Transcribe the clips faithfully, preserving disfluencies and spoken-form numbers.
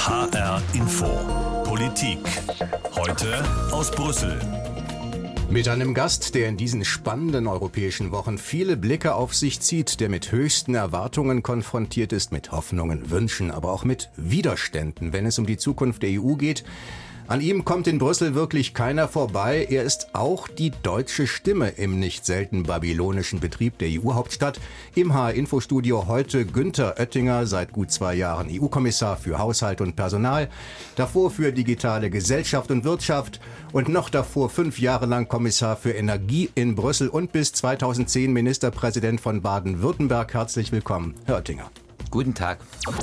H R Info. Politik. Heute aus Brüssel. Mit einem Gast, der in diesen spannenden europäischen Wochen viele Blicke auf sich zieht, der mit höchsten Erwartungen konfrontiert ist, mit Hoffnungen, Wünschen, aber auch mit Widerständen, wenn es um die Zukunft der E U geht. An ihm kommt in Brüssel wirklich keiner vorbei. Er ist auch die deutsche Stimme im nicht selten babylonischen Betrieb der E U-Hauptstadt. Im H R-Info-Studio heute Günther Oettinger, seit gut zwei Jahren E U-Kommissar für Haushalt und Personal, davor für digitale Gesellschaft und Wirtschaft und noch davor fünf Jahre lang Kommissar für Energie in Brüssel und bis zweitausendzehn Ministerpräsident von Baden-Württemberg. Herzlich willkommen, Herr Oettinger. Guten Tag.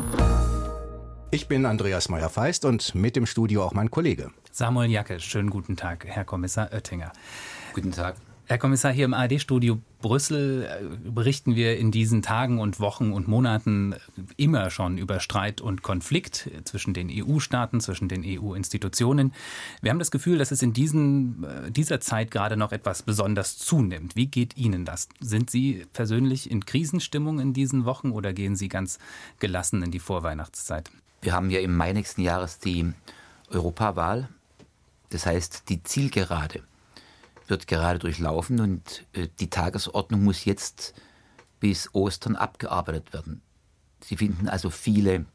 Ich bin Andreas Meyer-Feist und mit im Studio auch mein Kollege Samuel Jacke. Schönen guten Tag, Herr Kommissar Oettinger. Guten Tag. Herr Kommissar, hier im A R D-Studio Brüssel berichten wir in diesen Tagen und Wochen und Monaten immer schon über Streit und Konflikt zwischen den E U-Staaten, zwischen den E U-Institutionen. Wir haben das Gefühl, dass es in diesen, dieser Zeit gerade noch etwas besonders zunimmt. Wie geht Ihnen das? Sind Sie persönlich in Krisenstimmung in diesen Wochen oder gehen Sie ganz gelassen in die Vorweihnachtszeit? Wir haben ja im Mai nächsten Jahres die Europawahl. Das heißt, die Zielgerade wird gerade durchlaufen und äh, die Tagesordnung muss jetzt bis Ostern abgearbeitet werden. Sie finden also viele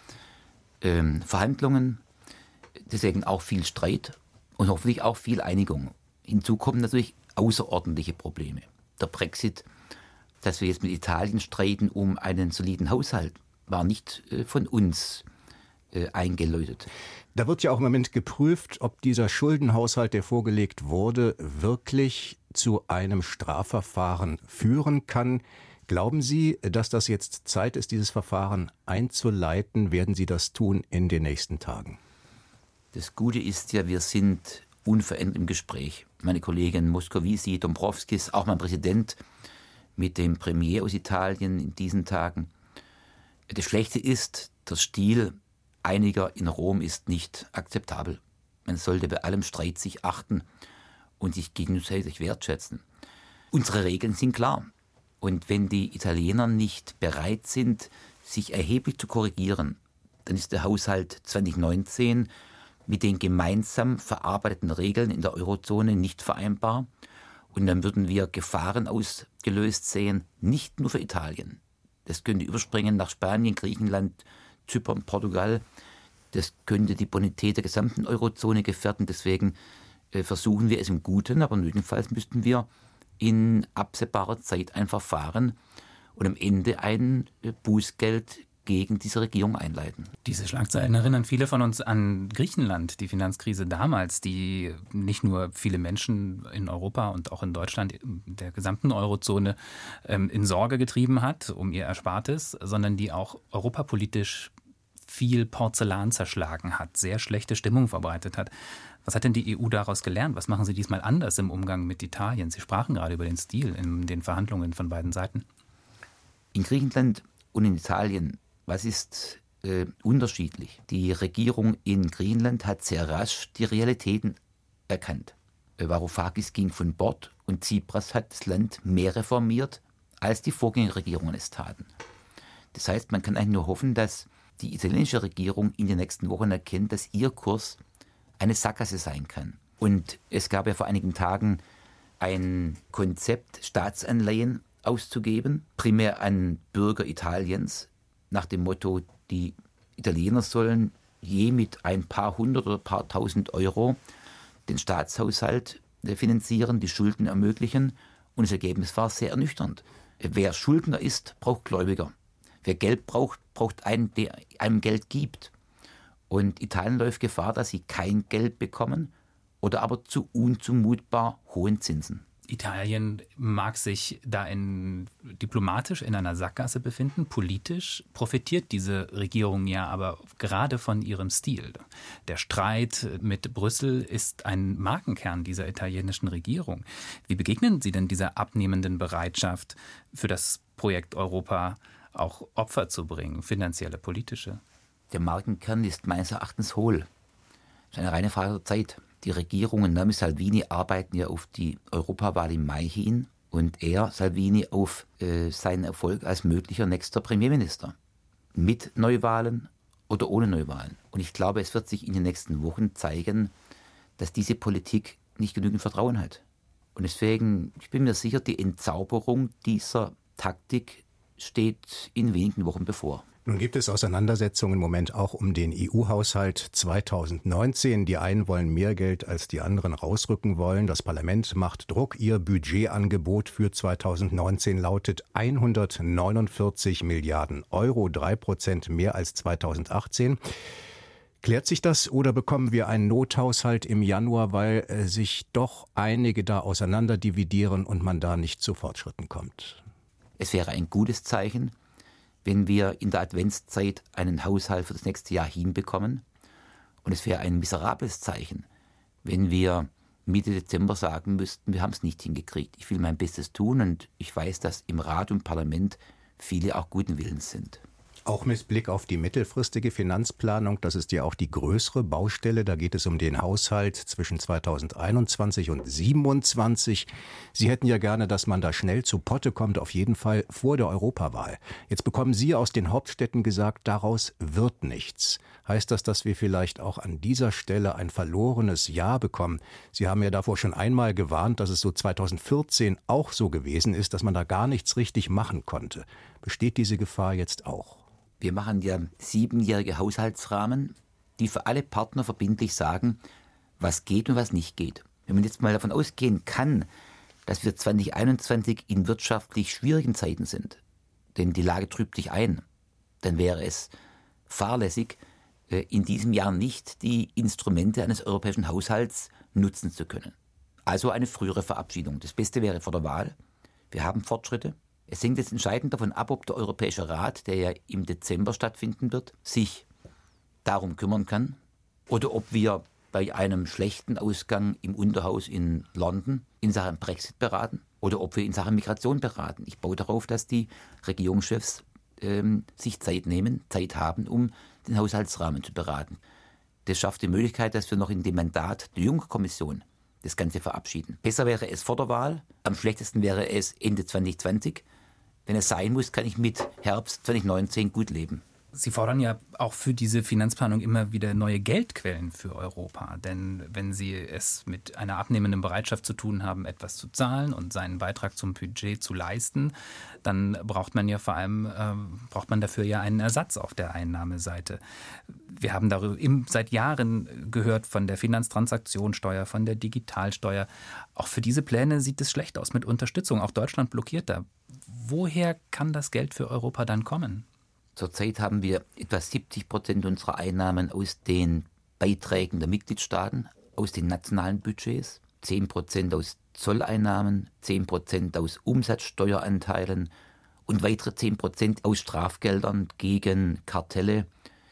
ähm, Verhandlungen, deswegen auch viel Streit und hoffentlich auch viel Einigung. Hinzu kommen natürlich außerordentliche Probleme. Der Brexit, dass wir jetzt mit Italien streiten um einen soliden Haushalt, war nicht äh, von uns äh, eingeläutet. Da wird ja auch im Moment geprüft, ob dieser Schuldenhaushalt, der vorgelegt wurde, wirklich zu einem Strafverfahren führen kann. Glauben Sie, dass das jetzt Zeit ist, dieses Verfahren einzuleiten? Werden Sie das tun in den nächsten Tagen? Das Gute ist ja, wir sind unverändert im Gespräch. Meine Kollegin Moscovici, Dombrovskis, auch mein Präsident mit dem Premier aus Italien in diesen Tagen. Das Schlechte ist, der Stil einiger in Rom ist nicht akzeptabel. Man sollte bei allem Streit sich achten und sich gegenseitig wertschätzen. Unsere Regeln sind klar. Und wenn die Italiener nicht bereit sind, sich erheblich zu korrigieren, dann ist der Haushalt zwanzig neunzehn mit den gemeinsam verarbeiteten Regeln in der Eurozone nicht vereinbar. Und dann würden wir Gefahren ausgelöst sehen, nicht nur für Italien. Das könnte überspringen nach Spanien, Griechenland, Zypern, Portugal. Das könnte die Bonität der gesamten Eurozone gefährden. Deswegen äh, versuchen wir es im Guten, aber nötigenfalls müssten wir in absehbarer Zeit ein Verfahren und am Ende ein äh, Bußgeld gegen diese Regierung einleiten. Diese Schlagzeilen erinnern viele von uns an Griechenland, die Finanzkrise damals, die nicht nur viele Menschen in Europa und auch in Deutschland, der gesamten Eurozone, ähm, in Sorge getrieben hat um ihr Erspartes, sondern die auch europapolitisch viel Porzellan zerschlagen hat, sehr schlechte Stimmung verbreitet hat. Was hat denn die E U daraus gelernt? Was machen Sie diesmal anders im Umgang mit Italien? Sie sprachen gerade über den Stil in den Verhandlungen von beiden Seiten. In Griechenland und in Italien, was ist äh, unterschiedlich? Die Regierung in Griechenland hat sehr rasch die Realitäten erkannt. Varoufakis ging von Bord und Tsipras hat das Land mehr reformiert, als die Vorgängerregierungen es taten. Das heißt, man kann eigentlich nur hoffen, dass die italienische Regierung in den nächsten Wochen erkennt, dass ihr Kurs eine Sackgasse sein kann. Und es gab ja vor einigen Tagen ein Konzept, Staatsanleihen auszugeben, primär an Bürger Italiens, nach dem Motto, die Italiener sollen je mit ein paar hundert oder paar tausend Euro den Staatshaushalt finanzieren, die Schulden ermöglichen. Und das Ergebnis war sehr ernüchternd. Wer Schuldner ist, braucht Gläubiger. Wer Geld braucht, braucht einen, der einem Geld gibt. Und Italien läuft Gefahr, dass sie kein Geld bekommen oder aber zu unzumutbar hohen Zinsen. Italien mag sich da in, diplomatisch in einer Sackgasse befinden. Politisch profitiert diese Regierung ja aber gerade von ihrem Stil. Der Streit mit Brüssel ist ein Markenkern dieser italienischen Regierung. Wie begegnen Sie denn dieser abnehmenden Bereitschaft, für das Projekt Europa auch Opfer zu bringen, finanzielle, politische? Der Markenkern ist meines Erachtens hohl. Das ist eine reine Frage der Zeit. Die Regierungen Nami Salvini arbeiten ja auf die Europawahl im Mai hin und er, Salvini, auf äh, seinen Erfolg als möglicher nächster Premierminister. Mit Neuwahlen oder ohne Neuwahlen. Und ich glaube, es wird sich in den nächsten Wochen zeigen, dass diese Politik nicht genügend Vertrauen hat. Und deswegen, ich bin mir sicher, die Entzauberung dieser Taktik steht in wenigen Wochen bevor. Nun gibt es Auseinandersetzungen im Moment auch um den E U-Haushalt zweitausendneunzehn. Die einen wollen mehr Geld, als die anderen rausrücken wollen. Das Parlament macht Druck. Ihr Budgetangebot für zweitausendneunzehn lautet hundertneunundvierzig Milliarden Euro, drei Prozent mehr als zweitausendachtzehn. Klärt sich das oder bekommen wir einen Nothaushalt im Januar, weil äh, sich doch einige da auseinanderdividieren und man da nicht zu Fortschritten kommt? Es wäre ein gutes Zeichen, wenn wir in der Adventszeit einen Haushalt für das nächste Jahr hinbekommen. Und es wäre ein miserables Zeichen, wenn wir Mitte Dezember sagen müssten, wir haben es nicht hingekriegt. Ich will mein Bestes tun und ich weiß, dass im Rat und Parlament viele auch guten Willens sind. Auch mit Blick auf die mittelfristige Finanzplanung, das ist ja auch die größere Baustelle. Da geht es um den Haushalt zwischen zweitausendeinundzwanzig und siebenundzwanzig. Sie hätten ja gerne, dass man da schnell zu Potte kommt, auf jeden Fall vor der Europawahl. Jetzt bekommen Sie aus den Hauptstädten gesagt, daraus wird nichts. Heißt das, dass wir vielleicht auch an dieser Stelle ein verlorenes Jahr bekommen? Sie haben ja davor schon einmal gewarnt, dass es so zweitausendvierzehn auch so gewesen ist, dass man da gar nichts richtig machen konnte. Besteht diese Gefahr jetzt auch? Wir machen ja siebenjährige Haushaltsrahmen, die für alle Partner verbindlich sagen, was geht und was nicht geht. Wenn man jetzt mal davon ausgehen kann, dass wir zweitausendeinundzwanzig in wirtschaftlich schwierigen Zeiten sind, denn die Lage trübt sich ein, dann wäre es fahrlässig, in diesem Jahr nicht die Instrumente eines europäischen Haushalts nutzen zu können. Also eine frühere Verabschiedung. Das Beste wäre vor der Wahl. Wir haben Fortschritte. Es hängt jetzt entscheidend davon ab, ob der Europäische Rat, der ja im Dezember stattfinden wird, sich darum kümmern kann oder ob wir bei einem schlechten Ausgang im Unterhaus in London in Sachen Brexit beraten oder ob wir in Sachen Migration beraten. Ich baue darauf, dass die Regierungschefs ähm, sich Zeit nehmen, Zeit haben, um den Haushaltsrahmen zu beraten. Das schafft die Möglichkeit, dass wir noch in dem Mandat der Juncker-Kommission das Ganze verabschieden. Besser wäre es vor der Wahl, am schlechtesten wäre es Ende zweitausendzwanzig. Wenn es sein muss, kann ich mit Herbst zweitausendneunzehn gut leben. Sie fordern ja auch für diese Finanzplanung immer wieder neue Geldquellen für Europa. Denn wenn Sie es mit einer abnehmenden Bereitschaft zu tun haben, etwas zu zahlen und seinen Beitrag zum Budget zu leisten, dann braucht man ja vor allem, äh, braucht man dafür ja einen Ersatz auf der Einnahmeseite. Wir haben darüber im, seit Jahren gehört von der Finanztransaktionssteuer, von der Digitalsteuer. Auch für diese Pläne sieht es schlecht aus mit Unterstützung. Auch Deutschland blockiert da. Woher kann das Geld für Europa dann kommen? Zurzeit haben wir etwa siebzig Prozent unserer Einnahmen aus den Beiträgen der Mitgliedstaaten, aus den nationalen Budgets, zehn Prozent aus Zolleinnahmen, zehn Prozent aus Umsatzsteueranteilen und weitere zehn Prozent aus Strafgeldern gegen Kartelle,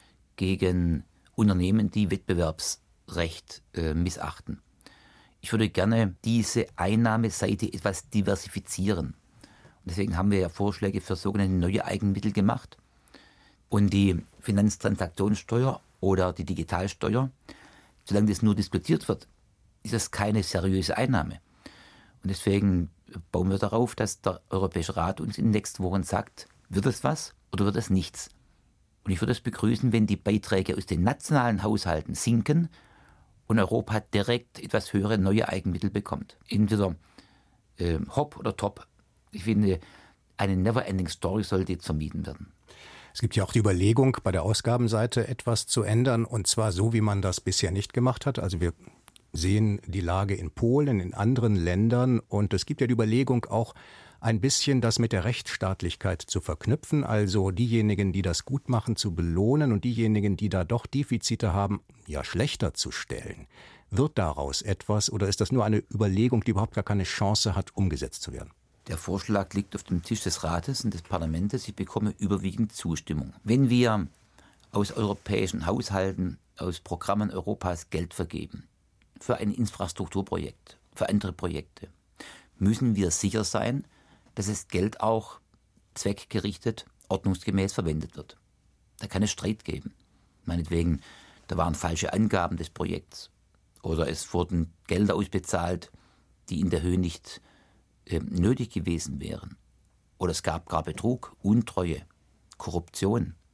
gegen Unternehmen, die Wettbewerbsrecht äh, missachten. Ich würde gerne diese Einnahmeseite etwas diversifizieren. Und deswegen haben wir ja Vorschläge für sogenannte neue Eigenmittel gemacht. Und die Finanztransaktionssteuer oder die Digitalsteuer, solange das nur diskutiert wird, ist das keine seriöse Einnahme. Und deswegen bauen wir darauf, dass der Europäische Rat uns in den nächsten Wochen sagt, wird es was oder wird es nichts? Und ich würde es begrüßen, wenn die Beiträge aus den nationalen Haushalten sinken und Europa direkt etwas höhere neue Eigenmittel bekommt. Entweder äh, hopp oder top. Ich finde, eine never-ending Story sollte jetzt vermieden werden. Es gibt ja auch die Überlegung, bei der Ausgabenseite etwas zu ändern, und zwar so, wie man das bisher nicht gemacht hat. Also wir sehen die Lage in Polen, in anderen Ländern, und es gibt ja die Überlegung auch ein bisschen das mit der Rechtsstaatlichkeit zu verknüpfen, also diejenigen, die das gut machen, zu belohnen und diejenigen, die da doch Defizite haben, ja schlechter zu stellen. Wird daraus etwas oder ist das nur eine Überlegung, die überhaupt gar keine Chance hat, umgesetzt zu werden? Der Vorschlag liegt auf dem Tisch des Rates und des Parlaments. Ich bekomme überwiegend Zustimmung. Wenn wir aus europäischen Haushalten, aus Programmen Europas Geld vergeben, für ein Infrastrukturprojekt, für andere Projekte, müssen wir sicher sein, dass das Geld auch zweckgerichtet, ordnungsgemäß verwendet wird. Da kann es Streit geben. Meinetwegen, da waren falsche Angaben des Projekts oder es wurden Gelder ausbezahlt, die in der Höhe nicht nötig gewesen wären. Oder es gab gar Betrug, Untreue, Korruption.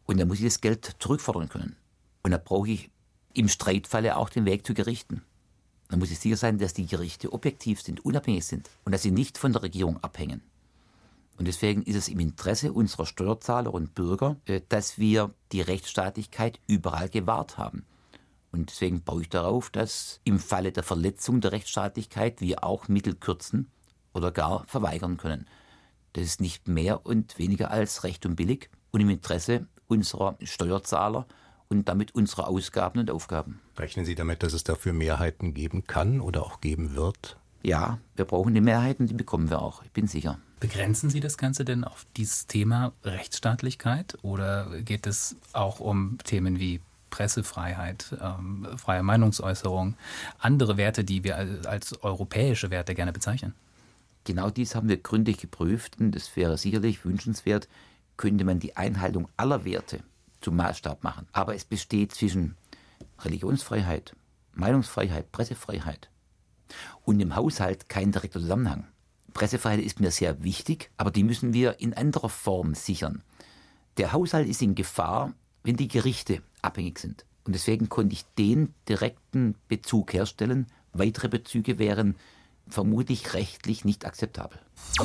Und dann muss ich das Geld zurückfordern können. Und da brauche ich im Streitfalle auch den Weg zu Gerichten. Dann muss ich sicher sein, dass die Gerichte objektiv sind, unabhängig sind und dass sie nicht von der Regierung abhängen. Und deswegen ist es im Interesse unserer Steuerzahler und Bürger, dass wir die Rechtsstaatlichkeit überall gewahrt haben. Und deswegen baue ich darauf, dass im Falle der Verletzung der Rechtsstaatlichkeit wir auch Mittel kürzen oder gar verweigern können. Das ist nicht mehr und weniger als recht und billig und im Interesse unserer Steuerzahler und damit unserer Ausgaben und Aufgaben. Rechnen Sie damit, dass es dafür Mehrheiten geben kann oder auch geben wird? Ja, wir brauchen die Mehrheiten, die bekommen wir auch, ich bin sicher. Begrenzen Sie das Ganze denn auf dieses Thema Rechtsstaatlichkeit oder geht es auch um Themen wie Pressefreiheit, ähm, freie Meinungsäußerung, andere Werte, die wir als, als europäische Werte gerne bezeichnen? Genau dies haben wir gründlich geprüft und es wäre sicherlich wünschenswert, könnte man die Einhaltung aller Werte zum Maßstab machen. Aber es besteht zwischen Religionsfreiheit, Meinungsfreiheit, Pressefreiheit und im Haushalt kein direkter Zusammenhang. Pressefreiheit ist mir sehr wichtig, aber die müssen wir in anderer Form sichern. Der Haushalt ist in Gefahr, wenn die Gerichte abhängig sind. Und deswegen konnte ich den direkten Bezug herstellen. Weitere Bezüge wären vermutlich rechtlich nicht akzeptabel.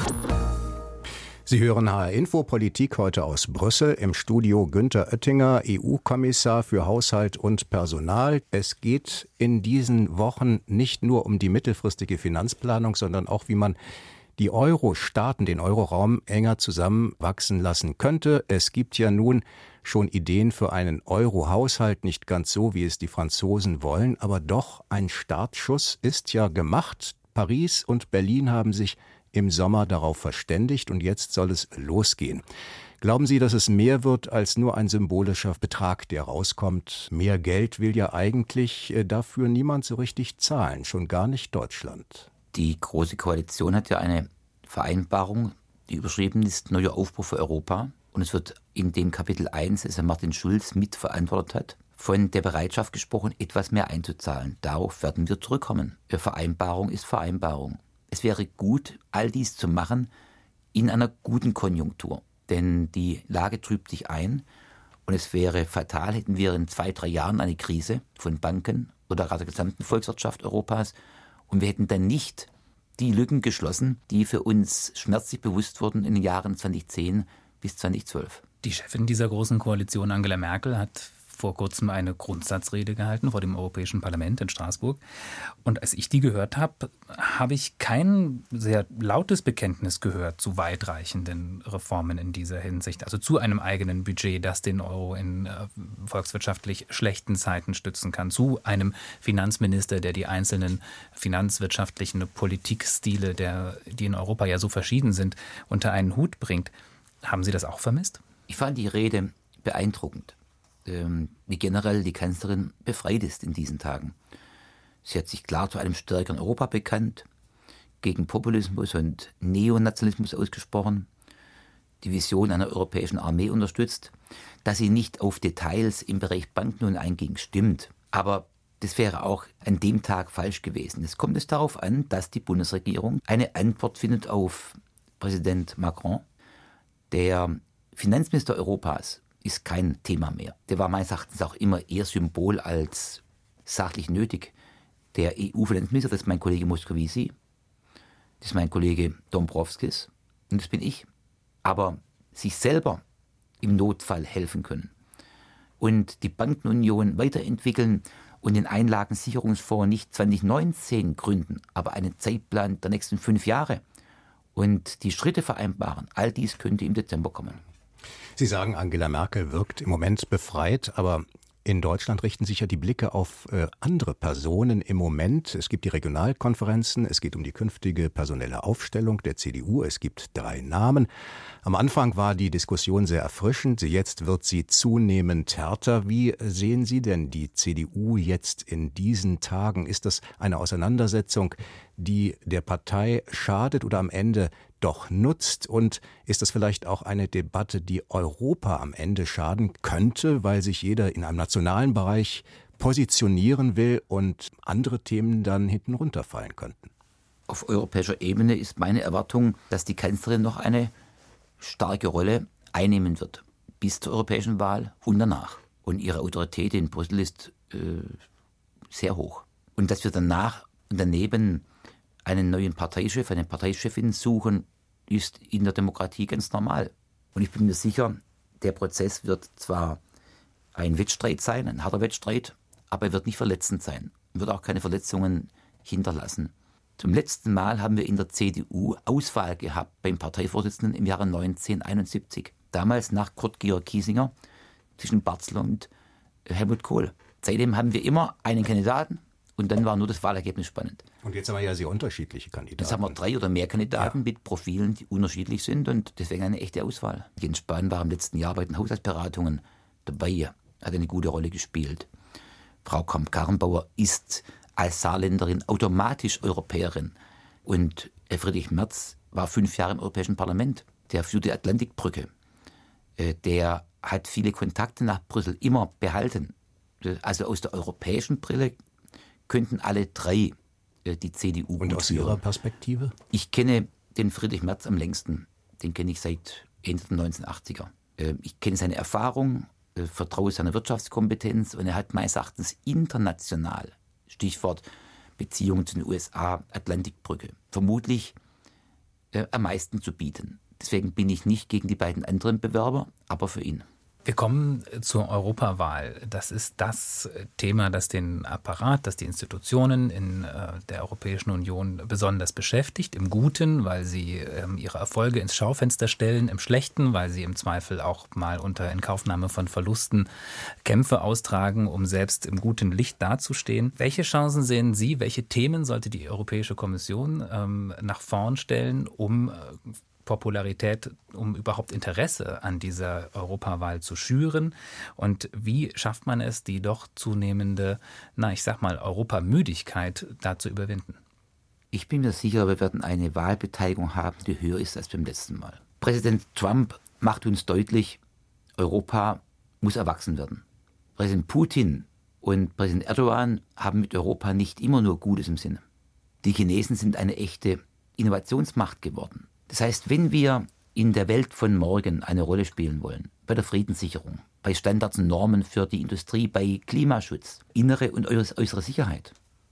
Sie hören H R Info Politik heute aus Brüssel. Im Studio Günther Oettinger, E U-Kommissar für Haushalt und Personal. Es geht in diesen Wochen nicht nur um die mittelfristige Finanzplanung, sondern auch, wie man die Euro-Staaten, den Euroraum enger zusammenwachsen lassen könnte. Es gibt ja nun schon Ideen für einen Euro-Haushalt, nicht ganz so, wie es die Franzosen wollen, aber doch ein Startschuss ist ja gemacht. Paris und Berlin haben sich im Sommer darauf verständigt und jetzt soll es losgehen. Glauben Sie, dass es mehr wird als nur ein symbolischer Betrag, der rauskommt? Mehr Geld will ja eigentlich dafür niemand so richtig zahlen, schon gar nicht Deutschland. Die Große Koalition hat ja eine Vereinbarung, die überschrieben ist Neuer Aufbruch für Europa. Und es wird in dem Kapitel eins, das Herr Martin Schulz mitverantwortet hat, von der Bereitschaft gesprochen, etwas mehr einzuzahlen. Darauf werden wir zurückkommen. Vereinbarung ist Vereinbarung. Es wäre gut, all dies zu machen in einer guten Konjunktur. Denn die Lage trübt sich ein und es wäre fatal, hätten wir in zwei, drei Jahren eine Krise von Banken oder gerade der gesamten Volkswirtschaft Europas und wir hätten dann nicht die Lücken geschlossen, die für uns schmerzlich bewusst wurden in den Jahren zweitausendzehn bis zweitausendzwölf. Die Chefin dieser großen Koalition, Angela Merkel, hat vor kurzem eine Grundsatzrede gehalten vor dem Europäischen Parlament in Straßburg. Und als ich die gehört habe, habe ich kein sehr lautes Bekenntnis gehört zu weitreichenden Reformen in dieser Hinsicht. Also zu einem eigenen Budget, das den Euro in äh, volkswirtschaftlich schlechten Zeiten stützen kann. Zu einem Finanzminister, der die einzelnen finanzwirtschaftlichen Politikstile, der, die in Europa ja so verschieden sind, unter einen Hut bringt. Haben Sie das auch vermisst? Ich fand die Rede beeindruckend, wie generell die Kanzlerin befreit ist in diesen Tagen. Sie hat sich klar zu einem stärkeren Europa bekannt, gegen Populismus und Neonationalismus ausgesprochen, die Vision einer europäischen Armee unterstützt. Dass sie nicht auf Details im Bereich Banken einging, stimmt. Aber das wäre auch an dem Tag falsch gewesen. Es kommt es darauf an, dass die Bundesregierung eine Antwort findet auf Präsident Macron. Der Finanzminister Europas ist kein Thema mehr. Der war meines Erachtens auch immer eher Symbol als sachlich nötig. Der E U-Finanzminister, das ist mein Kollege Moscovici, das ist mein Kollege Dombrovskis und das bin ich. Aber sich selber im Notfall helfen können und die Bankenunion weiterentwickeln und den Einlagensicherungsfonds nicht zwanzig neunzehn gründen, aber einen Zeitplan der nächsten fünf Jahre und die Schritte vereinbaren, all dies könnte im Dezember kommen. Sie sagen, Angela Merkel wirkt im Moment befreit, aber in Deutschland richten sich ja die Blicke auf äh, andere Personen im Moment. Es gibt die Regionalkonferenzen, es geht um die künftige personelle Aufstellung der C D U. Es gibt drei Namen. Am Anfang war die Diskussion sehr erfrischend, jetzt wird sie zunehmend härter. Wie sehen Sie denn die C D U jetzt in diesen Tagen? Ist das eine Auseinandersetzung, die der Partei schadet oder am Ende doch nutzt? Und ist das vielleicht auch eine Debatte, die Europa am Ende schaden könnte, weil sich jeder in einem nationalen Bereich positionieren will und andere Themen dann hinten runterfallen könnten? Auf europäischer Ebene ist meine Erwartung, dass die Kanzlerin noch eine starke Rolle einnehmen wird. bis zur europäischen Wahl und danach. Und ihre Autorität in Brüssel ist äh, sehr hoch. Und dass wir danach und daneben einen neuen Parteichef, eine Parteichefin suchen, ist in der Demokratie ganz normal. Und ich bin mir sicher, der Prozess wird zwar ein Wettstreit sein, ein harter Wettstreit, aber er wird nicht verletzend sein, wird auch keine Verletzungen hinterlassen. Zum letzten Mal haben wir in der C D U Auswahl gehabt beim Parteivorsitzenden im Jahre neunzehnhunderteinundsiebzig. Damals nach Kurt Georg Kiesinger zwischen Barzel und Helmut Kohl. Seitdem haben wir immer einen Kandidaten und dann war nur das Wahlergebnis spannend. Und jetzt haben wir ja sehr unterschiedliche Kandidaten. Jetzt haben wir drei oder mehr Kandidaten ja. mit Profilen, die unterschiedlich sind und deswegen eine echte Auswahl. Jens Spahn war im letzten Jahr bei den Haushaltsberatungen dabei, hat eine gute Rolle gespielt. Frau Kramp-Karrenbauer ist als Saarländerin automatisch Europäerin. Und Friedrich Merz war fünf Jahre im Europäischen Parlament. Der führt die Atlantikbrücke. Der hat viele Kontakte nach Brüssel immer behalten. Also aus der europäischen Brille könnten alle drei die C D U Und aus Ihrer Perspektive? Ich kenne den Friedrich Merz am längsten. Den kenne ich seit Ende der neunzehnhundertachtziger. Ich kenne seine Erfahrung, vertraue seiner Wirtschaftskompetenz und er hat meines Erachtens international, Stichwort Beziehungen zu den U S A, Atlantikbrücke, vermutlich äh, am meisten zu bieten. Deswegen bin ich nicht gegen die beiden anderen Bewerber, aber für ihn. Wir kommen zur Europawahl. Das ist das Thema, das den Apparat, das die Institutionen in äh, der Europäischen Union besonders beschäftigt. Im Guten, weil sie ähm, ihre Erfolge ins Schaufenster stellen. Im Schlechten, weil sie im Zweifel auch mal unter Inkaufnahme von Verlusten Kämpfe austragen, um selbst im guten Licht dazustehen. Welche Chancen sehen Sie, welche Themen sollte die Europäische Kommission ähm, nach vorn stellen, um äh, Popularität, um überhaupt Interesse an dieser Europawahl zu schüren? Und wie schafft man es, die doch zunehmende, na, ich sag mal, Europamüdigkeit da zu überwinden? Ich bin mir sicher, wir werden eine Wahlbeteiligung haben, die höher ist als beim letzten Mal. Präsident Trump macht uns deutlich, Europa muss erwachsen werden. Präsident Putin und Präsident Erdogan haben mit Europa nicht immer nur Gutes im Sinne. Die Chinesen sind eine echte Innovationsmacht geworden. Das heißt, wenn wir in der Welt von morgen eine Rolle spielen wollen, bei der Friedenssicherung, bei Standards und Normen für die Industrie, bei Klimaschutz, innere und äußere Sicherheit,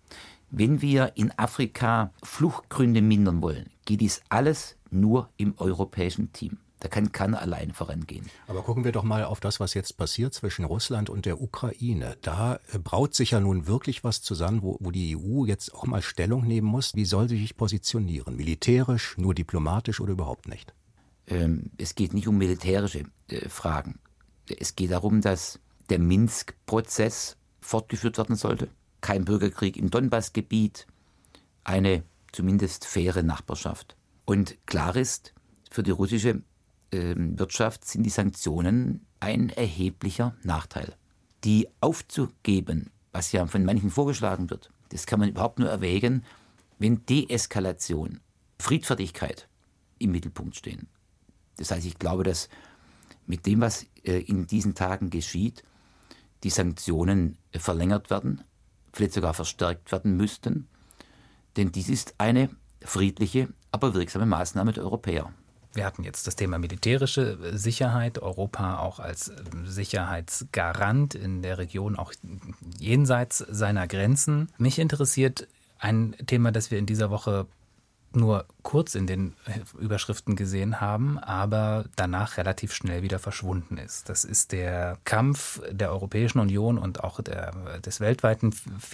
wenn wir in Afrika Fluchtgründe mindern wollen, geht dies alles nur im europäischen Team. Da kann keiner allein vorangehen. Aber gucken wir doch mal auf das, was jetzt passiert zwischen Russland und der Ukraine. Da braut sich ja nun wirklich was zusammen, wo, wo die E U jetzt auch mal Stellung nehmen muss. Wie soll sie sich positionieren? Militärisch, nur diplomatisch oder überhaupt nicht? Ähm, es geht nicht um militärische äh, Fragen. Es geht darum, dass der Minsk-Prozess fortgeführt werden sollte. Kein Bürgerkrieg im Donbass-Gebiet, eine zumindest faire Nachbarschaft. Und klar ist, für die russische Wirtschaft sind die Sanktionen ein erheblicher Nachteil. Die aufzugeben, was ja von manchen vorgeschlagen wird, das kann man überhaupt nur erwägen, wenn Deeskalation, Friedfertigkeit im Mittelpunkt stehen. Das heißt, ich glaube, dass mit dem, was in diesen Tagen geschieht, die Sanktionen verlängert werden, vielleicht sogar verstärkt werden müssten, denn dies ist eine friedliche, aber wirksame Maßnahme der Europäer. Wir hatten jetzt das Thema militärische Sicherheit, Europa auch als Sicherheitsgarant in der Region, auch jenseits seiner Grenzen. Mich interessiert ein Thema, das wir in dieser Woche nur kurz in den Überschriften gesehen haben, aber danach relativ schnell wieder verschwunden ist. Das ist der Kampf der Europäischen Union und auch der, des weltweiten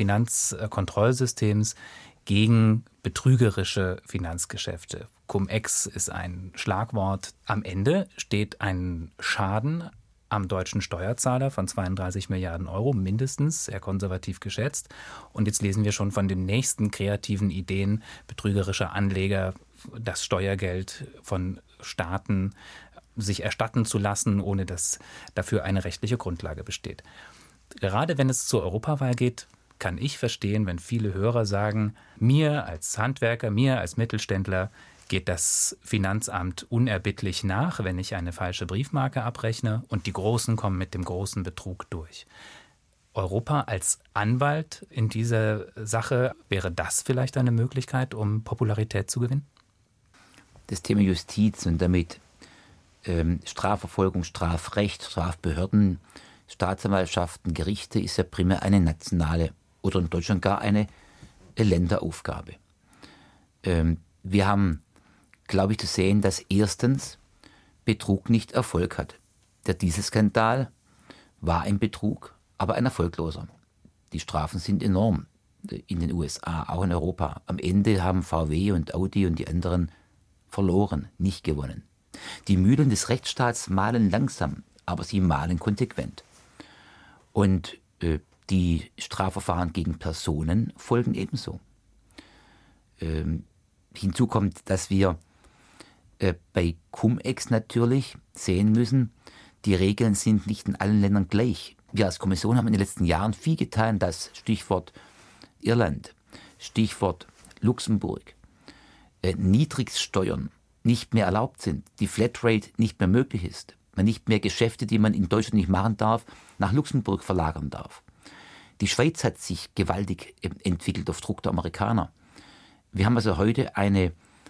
Finanzkontrollsystems gegen betrügerische Finanzgeschäfte. Cum-Ex ist ein Schlagwort. Am Ende steht ein Schaden am deutschen Steuerzahler von zweiunddreißig Milliarden Euro, mindestens, sehr konservativ geschätzt. Und jetzt lesen wir schon von den nächsten kreativen Ideen betrügerischer Anleger, das Steuergeld von Staaten sich erstatten zu lassen, ohne dass dafür eine rechtliche Grundlage besteht. Gerade wenn es zur Europawahl geht, kann ich verstehen, wenn viele Hörer sagen, mir als Handwerker, mir als Mittelständler geht das Finanzamt unerbittlich nach, wenn ich eine falsche Briefmarke abrechne und die Großen kommen mit dem großen Betrug durch. Europa als Anwalt in dieser Sache, wäre das vielleicht eine Möglichkeit, um Popularität zu gewinnen? Das Thema Justiz und damit ähm, Strafverfolgung, Strafrecht, Strafbehörden, Staatsanwaltschaften, Gerichte ist ja primär eine nationale oder in Deutschland gar eine Länderaufgabe. Ähm, wir haben, glaube ich, zu sehen, dass erstens Betrug nicht Erfolg hat. Der Dieselskandal war ein Betrug, aber ein erfolgloser. Die Strafen sind enorm in den U S A, auch in Europa. Am Ende haben V W und Audi und die anderen verloren, nicht gewonnen. Die Mühlen des Rechtsstaats mahlen langsam, aber sie mahlen konsequent. Und äh, die Strafverfahren gegen Personen folgen ebenso. Ähm, hinzu kommt, dass wir äh, bei Cum-Ex natürlich sehen müssen, die Regeln sind nicht in allen Ländern gleich. Wir als Kommission haben in den letzten Jahren viel getan, dass Stichwort Irland, Stichwort Luxemburg, äh, Niedrigsteuern nicht mehr erlaubt sind, die Flatrate nicht mehr möglich ist, man nicht mehr Geschäfte, die man in Deutschland nicht machen darf, nach Luxemburg verlagern darf. Die Schweiz hat sich gewaltig entwickelt auf Druck der Amerikaner. Wir haben also heute eine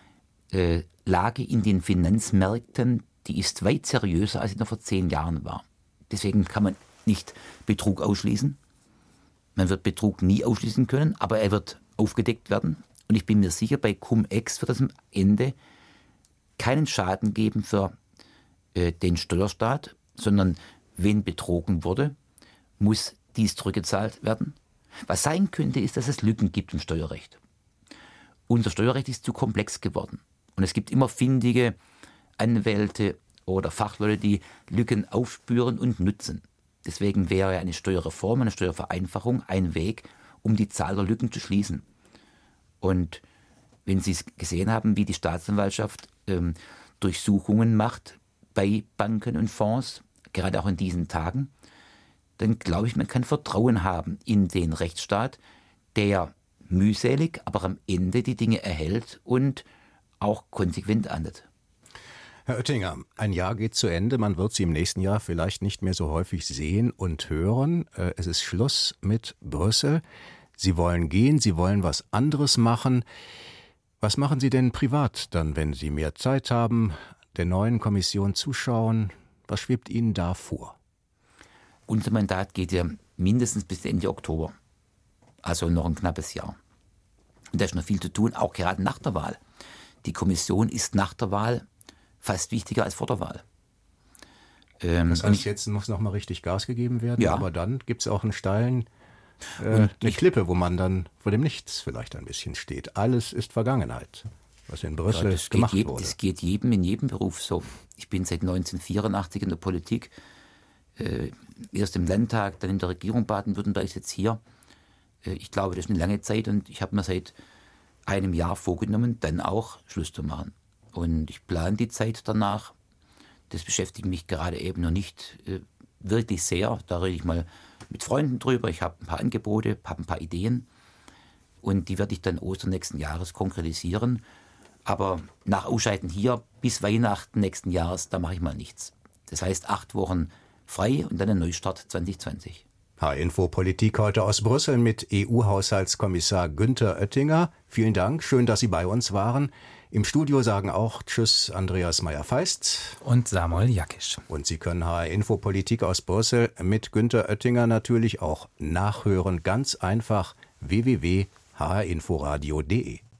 äh, Lage in den Finanzmärkten, die ist weit seriöser, als sie noch vor zehn Jahren war. Deswegen kann man nicht Betrug ausschließen. Man wird Betrug nie ausschließen können, aber er wird aufgedeckt werden. Und ich bin mir sicher, bei Cum-Ex wird es am Ende keinen Schaden geben für äh, den Steuerstaat, sondern wenn betrogen wurde, muss dies zurückgezahlt werden. Was sein könnte, ist, dass es Lücken gibt im Steuerrecht. Unser Steuerrecht ist zu komplex geworden. Und es gibt immer findige Anwälte oder Fachleute, die Lücken aufspüren und nutzen. Deswegen wäre eine Steuerreform, eine Steuervereinfachung ein Weg, um die Zahl der Lücken zu schließen. Und wenn Sie es gesehen haben, wie die Staatsanwaltschaft ähm, Durchsuchungen macht bei Banken und Fonds, gerade auch in diesen Tagen, dann glaube ich, man kann Vertrauen haben in den Rechtsstaat, der mühselig, aber am Ende die Dinge erhält und auch konsequent ahndet. Herr Oettinger, ein Jahr geht zu Ende. Man wird Sie im nächsten Jahr vielleicht nicht mehr so häufig sehen und hören. Es ist Schluss mit Brüssel. Sie wollen gehen, Sie wollen was anderes machen. Was machen Sie denn privat dann, wenn Sie mehr Zeit haben, der neuen Kommission zuschauen? Was schwebt Ihnen da vor? Unser Mandat geht ja mindestens bis Ende Oktober. Also noch ein knappes Jahr. Und da ist noch viel zu tun, auch gerade nach der Wahl. Die Kommission ist nach der Wahl fast wichtiger als vor der Wahl. Ähm, das heißt, jetzt muss noch mal richtig Gas gegeben werden, ja. Aber dann gibt es auch einen steilen, äh, eine ich, Klippe, wo man dann vor dem Nichts vielleicht ein bisschen steht. Alles ist Vergangenheit, was in Brüssel ja, gemacht je, wurde. Das geht jedem in jedem Beruf so. Ich bin seit neunzehnhundertvierundachtzig in der Politik, äh, erst im Landtag, dann in der Regierung Baden-Württemberg, jetzt hier. Äh, ich glaube, das ist eine lange Zeit und ich habe mir seit einem Jahr vorgenommen, dann auch Schluss zu machen. Und ich plane die Zeit danach. Das beschäftigt mich gerade eben noch nicht äh, wirklich sehr. Da rede ich mal mit Freunden drüber. Ich habe ein paar Angebote, habe ein paar Ideen. Und die werde ich dann Ostern nächsten Jahres konkretisieren. Aber nach Ausscheiden hier bis Weihnachten nächsten Jahres, da mache ich mal nichts. Das heißt acht Wochen frei und dann ein Neustart zwanzig zwanzig. H-Info Politik heute aus Brüssel mit E U-Haushaltskommissar Günther Oettinger. Vielen Dank, schön, dass Sie bei uns waren. Im Studio sagen auch Tschüss Andreas Meyer-Feist und Samuel Jakisch. Und Sie können H-Info Politik aus Brüssel mit Günther Oettinger natürlich auch nachhören. Ganz einfach w w w punkt h r inforadio punkt d e.